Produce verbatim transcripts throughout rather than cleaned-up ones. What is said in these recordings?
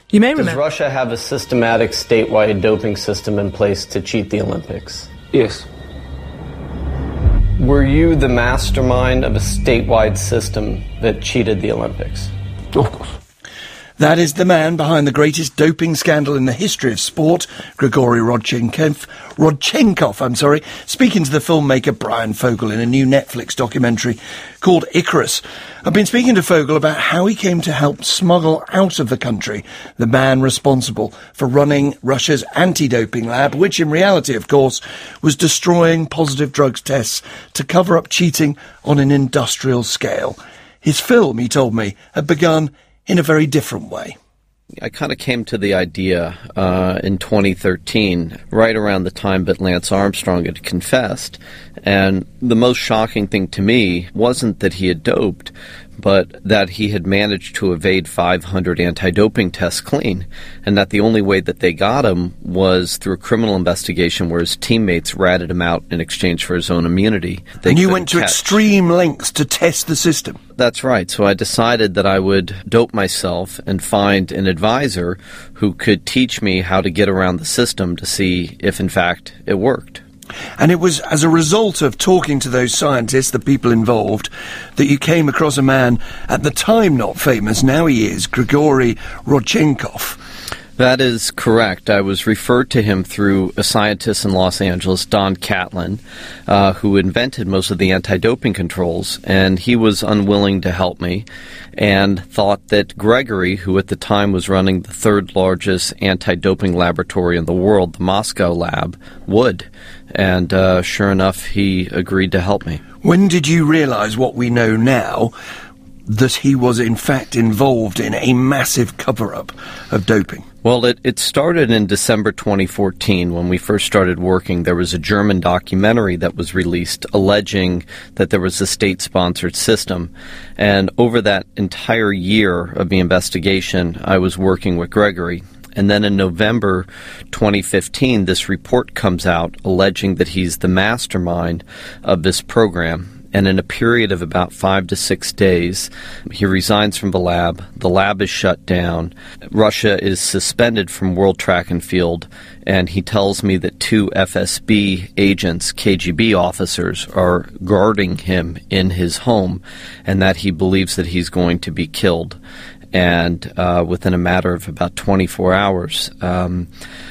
You may Does remember... Russia have a systematic statewide doping system in place to cheat the Olympics? Yes. Were you the mastermind of a statewide system that cheated the Olympics? Of course. That is the man behind the greatest doping scandal in the history of sport, Grigory Rodchenkov, Rodchenkov, I'm sorry, speaking to the filmmaker Brian Fogel in a new Netflix documentary called Icarus. I've been speaking to Fogel about how he came to help smuggle out of the country the man responsible for running Russia's anti-doping lab, which in reality, of course, was destroying positive drugs tests to cover up cheating on an industrial scale. His film, he told me, had begun in a very different way. I kind of came to the idea uh, in twenty thirteen, right around the time that Lance Armstrong had confessed. And the most shocking thing to me wasn't that he had doped, but that he had managed to evade five hundred anti-doping tests clean, and that the only way that they got him was through a criminal investigation where his teammates ratted him out in exchange for his own immunity. They and you went to catch. extreme lengths to test the system. That's right. So I decided that I would dope myself and find an advisor who could teach me how to get around the system to see if, in fact, it worked. And it was as a result of talking to those scientists, the people involved, that you came across a man, at the time not famous, now he is, Grigory Rodchenkov. That is correct. I was referred to him through a scientist in Los Angeles, Don Catlin, uh, who invented most of the anti-doping controls, and he was unwilling to help me and thought that Gregory, who at the time was running the third largest anti-doping laboratory in the world, the Moscow lab, would. And uh, sure enough, he agreed to help me. When did you realize what we know now, that he was in fact involved in a massive cover-up of doping? Well, it, it started in December twenty fourteen when we first started working. There was a German documentary that was released alleging that there was a state-sponsored system. And over that entire year of the investigation, I was working with Gregory. And then in November twenty fifteen, this report comes out alleging that he's the mastermind of this program. And in a period of about five to six days, he resigns from the lab. The lab is shut down. Russia is suspended from World Track and Field. And he tells me that two F S B agents, K G B officers, are guarding him in his home and that he believes that he's going to be killed. And uh, within a matter of about twenty-four hours, um,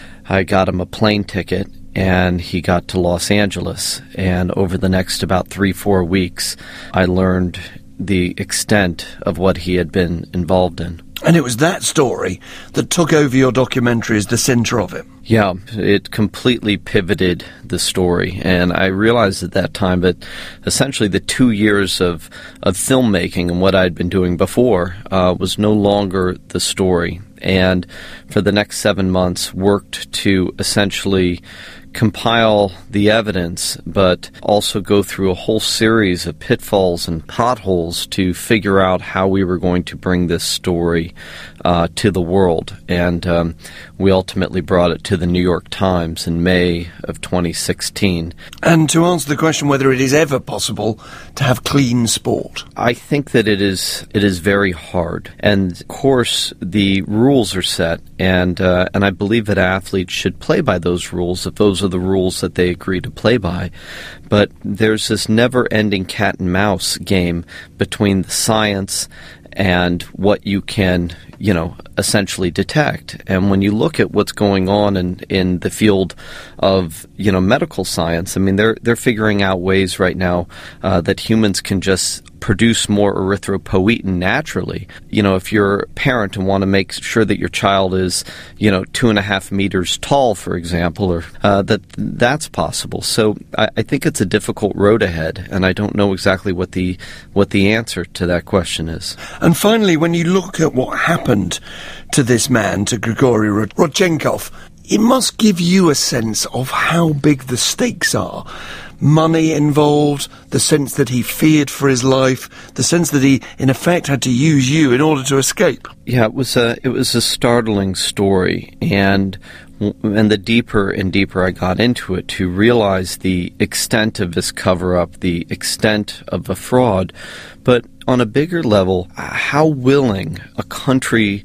I got him a plane ticket. And he got to Los Angeles. And over the next about three, four weeks, I learned the extent of what he had been involved in. And it was that story that took over your documentary as the center of it. Yeah, it completely pivoted the story. And I realized at that time that essentially the two years of, of filmmaking and what I'd been doing before uh, was no longer the story. And for the next seven months worked to essentially compile the evidence, but also go through a whole series of pitfalls and potholes to figure out how we were going to bring this story uh, to the world. And um, we ultimately brought it to the New York Times in May of twenty sixteen. And to answer the question whether it is ever possible to have clean sport, I think that it is it is very hard. And of course, the rules are set, and uh, and I believe that athletes should play by those rules if those are the rules that they agree to play by. But there's this never-ending cat and mouse game between the science and what you can, you know, essentially detect. And when you look at what's going on in, in the field of, you know, medical science, I mean, they're they're figuring out ways right now uh, that humans can just produce more erythropoietin naturally. You know, if you're a parent and want to make sure that your child is, you know, two and a half meters tall, for example, or uh, that that's possible. So I, I think it's a difficult road ahead, and I don't know exactly what the what the answer to that question is. And finally, when you look at what happened to this man, to Grigory Rodchenkov, it must give you a sense of how big the stakes are. Money involved, the sense that he feared for his life, the sense that he, in effect, had to use you in order to escape. Yeah, it was a it was a startling story, and and the deeper and deeper I got into it to realize the extent of this cover-up, the extent of the fraud, but on a bigger level, how willing a country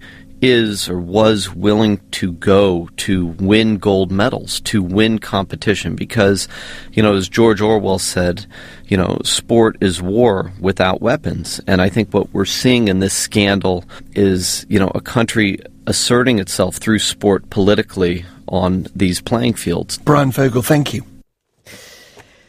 is or was willing to go to win gold medals, to win competition, because, you know, as George Orwell said, you know, sport is war without weapons. And I think what we're seeing in this scandal is, you know, a country asserting itself through sport politically on these playing fields. Bryan Fogel, thank you.